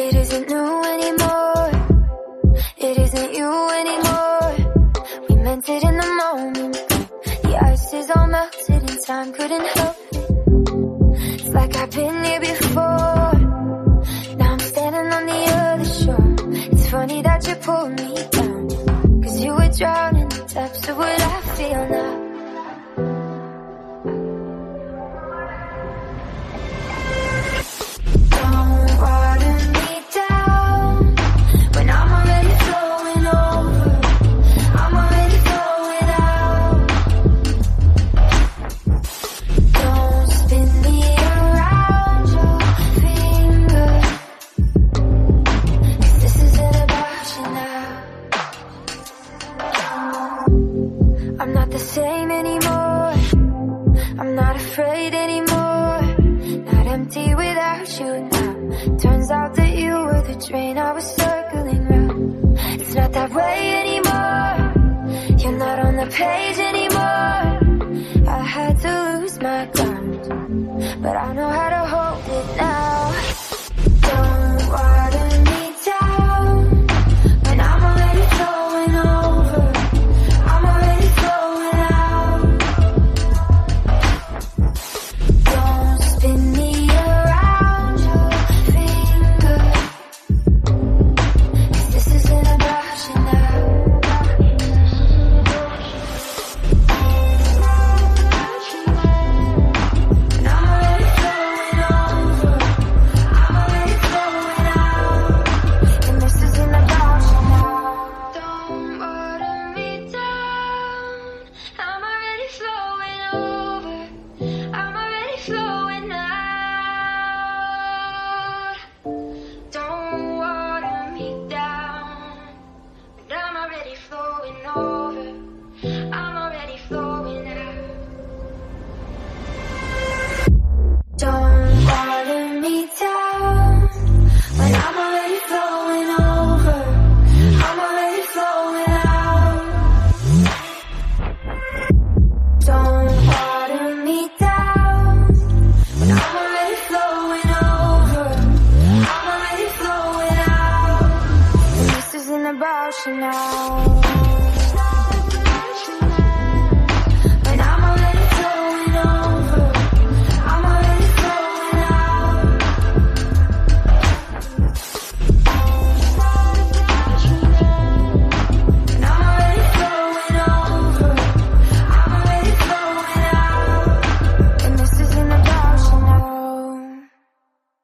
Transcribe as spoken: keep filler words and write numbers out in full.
It isn't new anymore. It isn't you anymore. We meant it in the moment. The ice is all melted and time couldn't help it. It's like I've been here before. Now I'm standing on the other shore. It's funny that you pulled me down, 'cause you were drowning in the depths of what I feel now. Don't water me down when I'm already flowing over. I'm already flowing out. Don't spin me around your finger, 'cause this isn't about you now. I'm not the same anymore. I'm not afraid anymore. Not empty without you now. Turns out that you were the train I was circling round. It's not that way anymore. You're not on the page anymore. I had to lose my ground, but I know how to hold it now. Don't water me down when I'm already flowing over. I'm already flowing out. Don't spin me around your finger, 'cause this isn't about you now. And I'm already flowing over. I'm already flowing out. And this isn't about you now. Don't water me down. I'm already flowing over. I'm already flowing out. Don't water me down. And I'm already flowing over. I'm already flowing out. Don't water me down when I'm already flowing over. I'm already flowing out. Don't water me down when I'm already flowing over. I'm already flowing out. And this isn't about you now.